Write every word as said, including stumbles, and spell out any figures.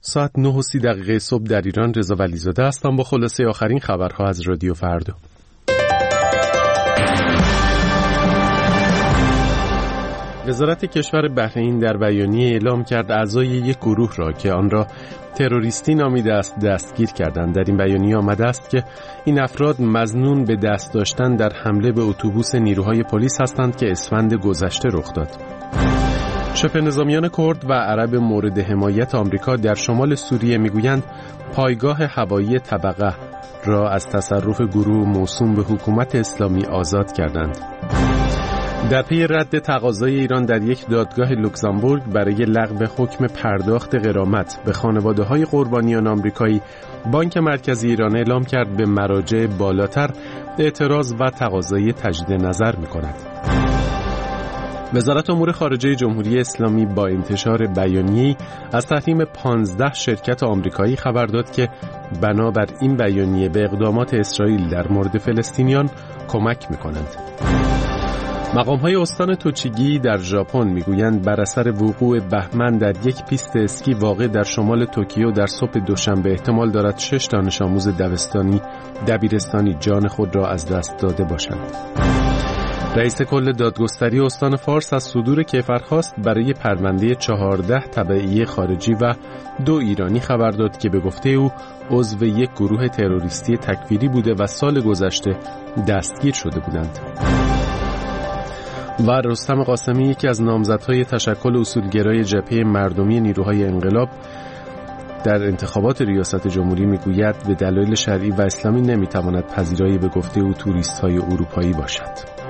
ساعت نه و سی دقیقه صبح در ایران. رضا ولیزاده هستم با خلاصه آخرین خبرها از رادیو فردا. وزارت کشور بحرین در بیانیه اعلام کرد اعضای یک گروه را که آن را تروریستی نامیده است دستگیر کردند. در این بیانیه آمده است که این افراد مظنون به دست داشتن در حمله به اتوبوس نیروهای پلیس هستند که اسفند گذشته رخ داد. شبه نظامیان کرد و عرب مورد حمایت آمریکا در شمال سوریه میگویند پایگاه هوایی طبقه را از تصرف گروه موسوم به حکومت اسلامی آزاد کردند. در پی رد تقاضای ایران در یک دادگاه لوکزامبورگ برای لغو حکم پرداخت غرامت به خانواده‌های قربانیان آمریکایی، بانک مرکزی ایران اعلام کرد به مراجع بالاتر اعتراض و تقاضای تجدید نظر می‌کند. وزارت امور خارجه جمهوری اسلامی با انتشار بیانیه‌ای از تحریم پانزده شرکت آمریکایی خبر داد که بنابر این بیانیه به اقدامات اسرائیل در مورد فلسطینیان کمک می‌کنند. مقام‌های استان توچیگی در ژاپن میگویند بر اثر وقوع بهمن در یک پیست اسکی واقع در شمال توکیو در صبح دوشنبه احتمال دارد شش دانش آموز دبستانی دبیرستانی جان خود را از دست داده باشند. رئیس کل دادگستری استان فارس از صدور کیفرخواست برای پرونده چهارده تبعیه خارجی و دو ایرانی خبر داد که به گفته او عضو یک گروه تروریستی تکفیری بوده و سال گذشته دستگیر شده بودند. و رستم قاسمی، یکی از نامزدهای تشکل اصولگرای جبهه مردمی نیروهای انقلاب در انتخابات ریاست جمهوری، میگوید به دلایل شرعی و اسلامی نمیتواند پذیرایی به گفته او توریست‌های اروپایی باشد.